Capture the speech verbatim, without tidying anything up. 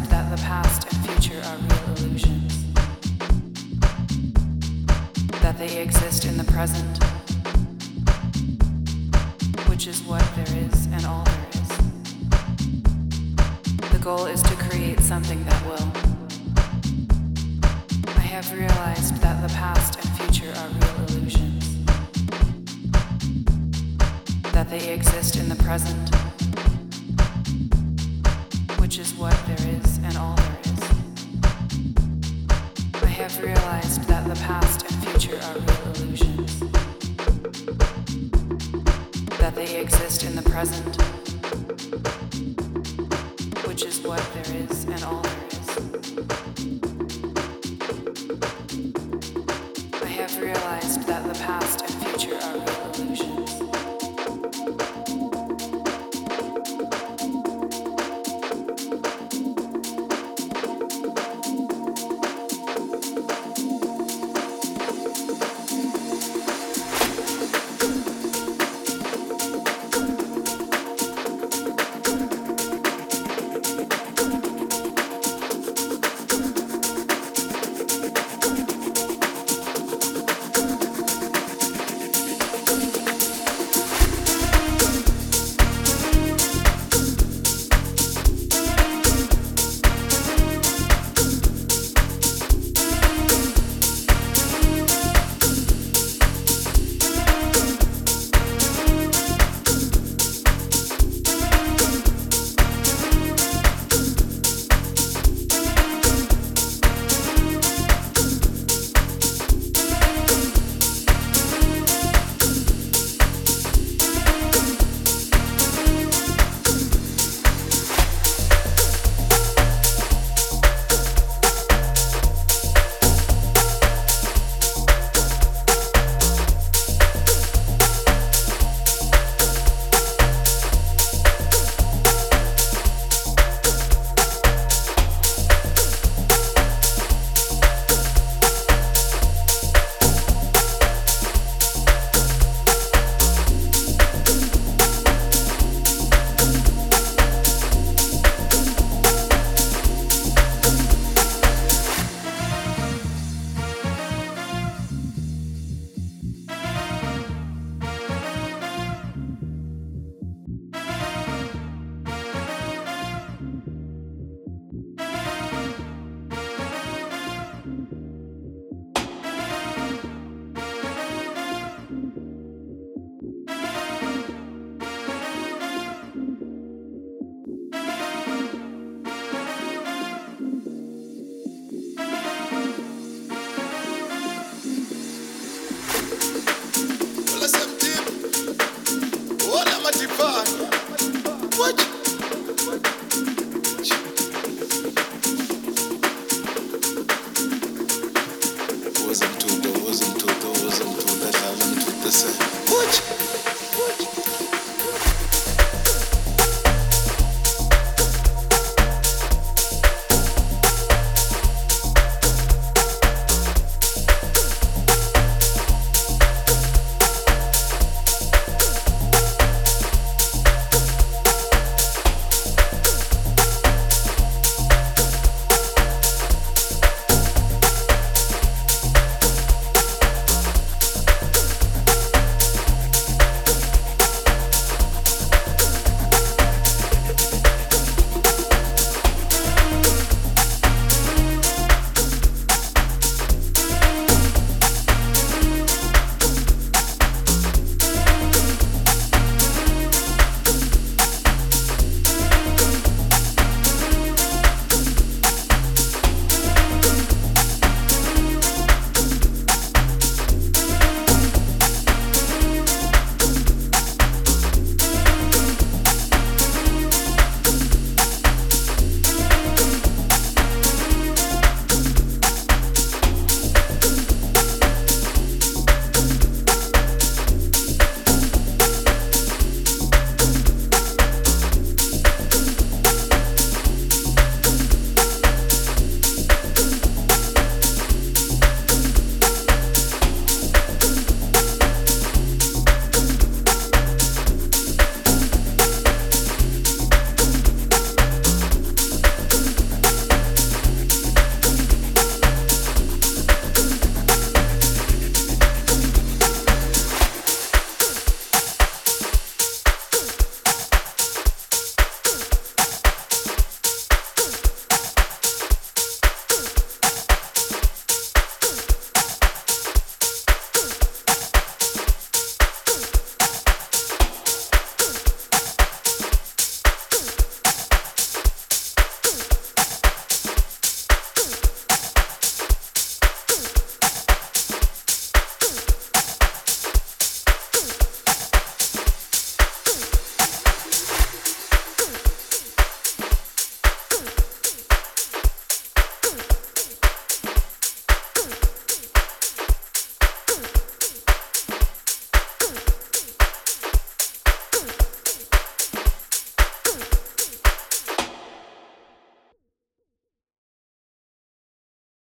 realized that the past and future are real illusions, that they exist in the present, which is what there is and all there is. The goal is to create something that will. I have realized that the past and future are real illusions, that they exist in the present, which is what there is and all there is. I have realized that the past and future are real illusions, that they exist in the present, which is what there is and all there is.